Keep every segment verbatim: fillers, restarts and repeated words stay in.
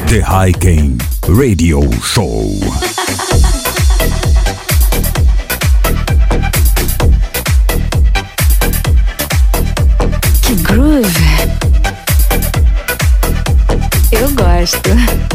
The Haiken Radio Show. Que groove! Eu gosto.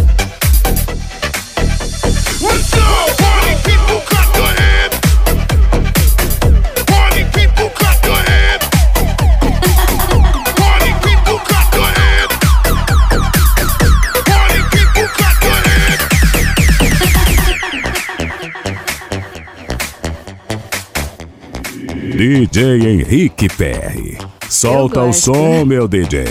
D J Henrique Perry. Solta o som, meu D J.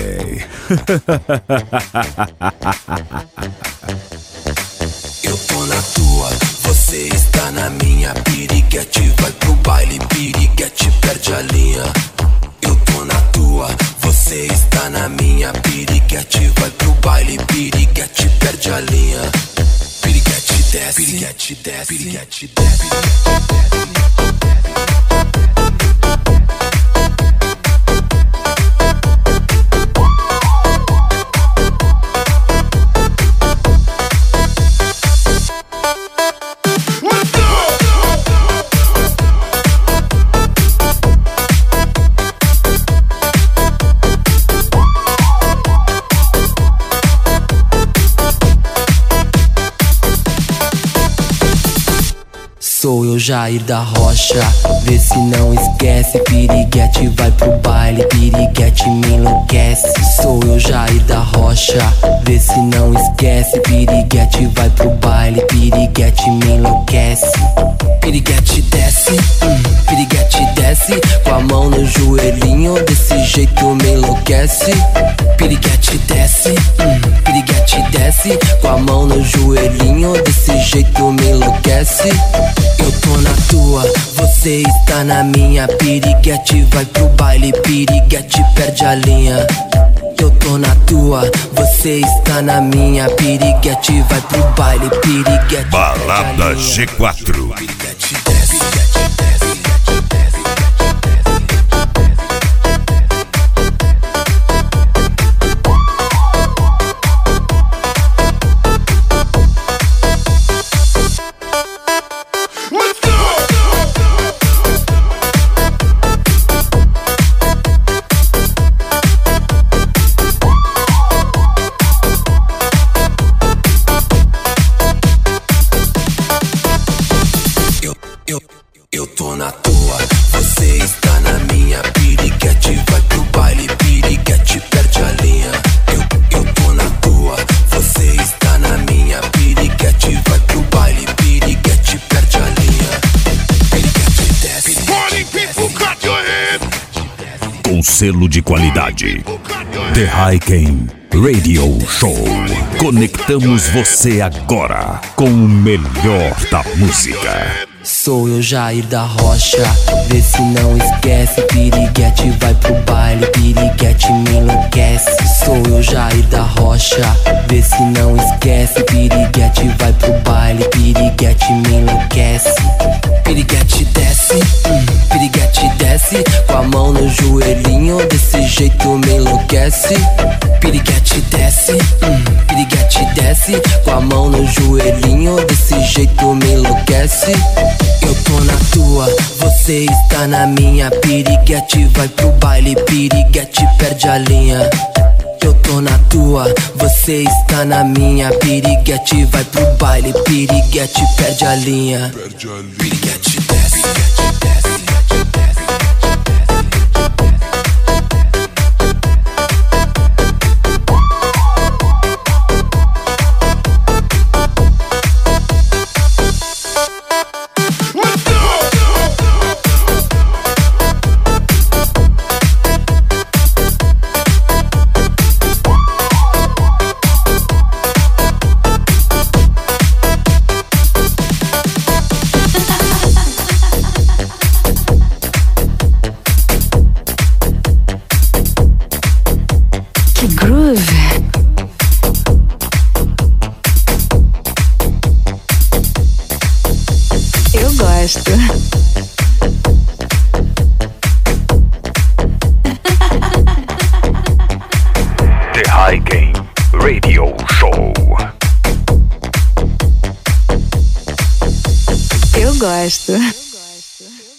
Eu tô na tua, você está na minha. Piriguete vai pro baile, piriguete perde a linha. Eu tô na tua, você está na minha. Piriguete vai pro baile, piriguete perde a linha. Piriguete desce, piriguete desce, piriguete desce, piriguete desce. Sou eu, Jair da Rocha, vê se não esquece. Piriguete vai pro baile, piriguete me enlouquece. Sou eu, Jair da Rocha, vê se não esquece. Piriguete vai pro baile, piriguete me enlouquece. Piriguete desce, hum, piriguete desce, com a mão no joelhinho, desse jeito me enlouquece. Piriguete desce, hum, piriguete desce, com a mão no joelhinho, desse jeito me enlouquece. Eu tô na tua, você está na minha. Piriguete vai pro baile, piriguete perde a linha. Eu tô na tua, você está na minha. Piriguete vai pro baile, piriguete Balada G quatro. Piriguete desce, piriguete desce. Eu tô na tua, você está na minha. Piriguete vai pro baile, piriguete perde a linha. Eu, eu tô na tua, você está na minha. Piriguete vai pro baile, piriguete perde a linha. Piriguete desce, Com selo de qualidade, The Haiken Radio Show. Conectamos você agora com o melhor da música. Sou eu, Jair da Rocha, vê se não esquece. Piriguete vai pro baile, piriguete me enlouquece. Sou eu, Jair da Rocha, vê se não esquece. Piriguete vai pro baile, piriguete me enlouquece. Piriguete desce, hum, piriguete desce, com a mão no joelhinho, desse jeito me enlouquece. Piriguete desce, hum, piriguete desce, com a mão no joelhinho, desse jeito me enlouquece. Eu tô na tua, você está na minha. Piriguete vai pro baile, piriguete perde a linha. Eu tô na tua, você está na minha. Piriguete vai pro baile, piriguete perde a linha. Piriguete desce, piriguete desce. Que groove! Eu gosto. The Haiken Radio Show. Eu gosto.